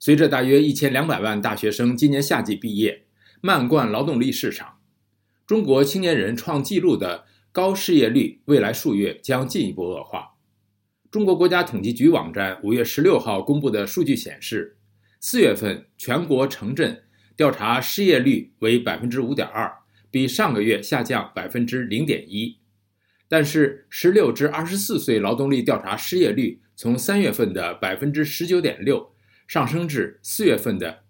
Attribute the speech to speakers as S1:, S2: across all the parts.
S1: 随着大约1200万大学生今年夏季毕业，漫灌劳动力市场，中国青年人创纪录的高失业率未来数月将进一步恶化。中国国家统计局网站5月16号公布的数据显示，4月份全国城镇调查失业率为 5.2%， 比上个月下降 0.1%。但是16至24岁劳动力调查失业率从3月份的 19.6% 上升至4月份的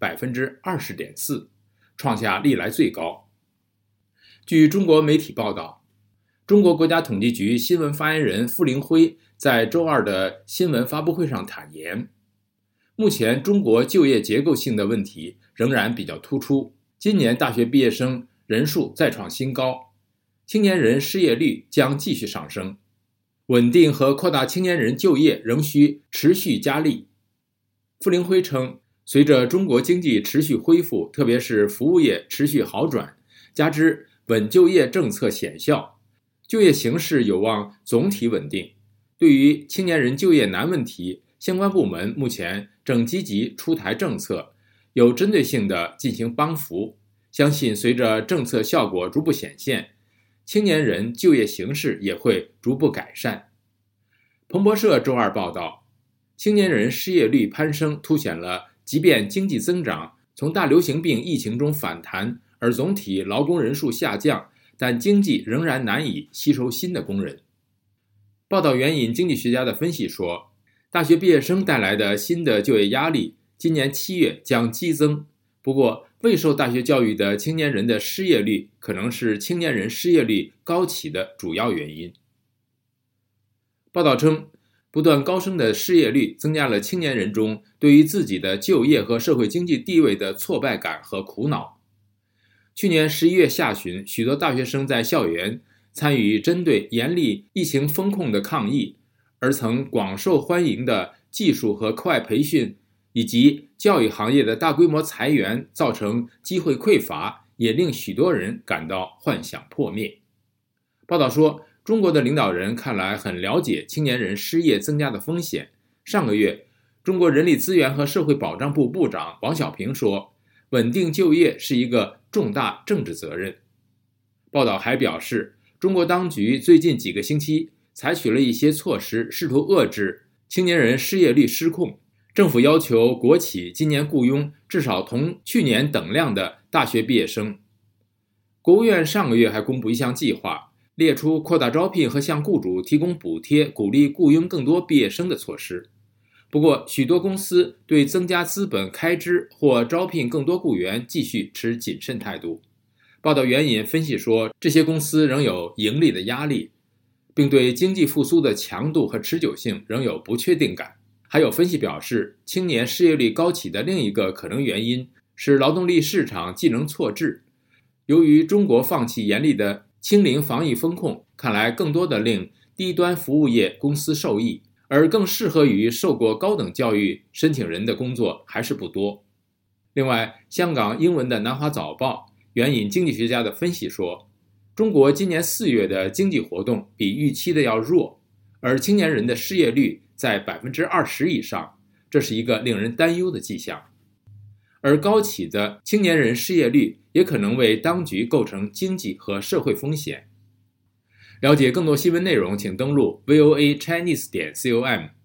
S1: 20.4%， 创下历来最高。据中国媒体报道，中国国家统计局新闻发言人傅凌辉在周二的新闻发布会上坦言，目前中国就业结构性的问题仍然比较突出，今年大学毕业生人数再创新高，青年人失业率将继续上升，稳定和扩大青年人就业仍需持续加力。傅凌辉称，随着中国经济持续恢复，特别是服务业持续好转，加之稳就业政策显效，就业形势有望总体稳定。对于青年人就业难问题，相关部门目前正积极出台政策，有针对性地进行帮扶，相信随着政策效果逐步显现，青年人就业形势也会逐步改善。彭博社周二报道，青年人失业率攀升凸显了即便经济增长从大流行病疫情中反弹，而总体劳工人数下降，但经济仍然难以吸收新的工人。报道援引经济学家的分析说，大学毕业生带来的新的就业压力今年7月将激增，不过未受大学教育的青年人的失业率可能是青年人失业率高企的主要原因。报道称，不断高升的失业率增加了青年人中对于自己的就业和社会经济地位的挫败感和苦恼。去年11月下旬，许多大学生在校园参与针对严厉疫情风控的抗议，而曾广受欢迎的技术和课外培训以及教育行业的大规模裁员造成机会匮乏，也令许多人感到幻想破灭。报道说，中国的领导人看来很了解青年人失业增加的风险。上个月，中国人力资源和社会保障部部长王小平说，稳定就业是一个重大政治责任。报道还表示，中国当局最近几个星期采取了一些措施，试图遏制青年人失业率失控。政府要求国企今年雇佣至少同去年等量的大学毕业生。国务院上个月还公布一项计划，列出扩大招聘和向雇主提供补贴，鼓励雇佣更多毕业生的措施。不过，许多公司对增加资本开支或招聘更多雇员继续持谨慎态度。报道援引分析说，这些公司仍有盈利的压力，并对经济复苏的强度和持久性仍有不确定感。还有分析表示，青年失业率高企的另一个可能原因是劳动力市场技能错置。由于中国放弃严厉的清零防疫风控，看来更多的令低端服务业公司受益，而更适合于受过高等教育申请人的工作还是不多。另外，香港英文的南华早报援引经济学家的分析说，中国今年4月的经济活动比预期的要弱，而青年人的失业率在 20% 以上，这是一个令人担忧的迹象。而高企的青年人失业率也可能为当局构成经济和社会风险。了解更多新闻内容，请登录 voachinese.com。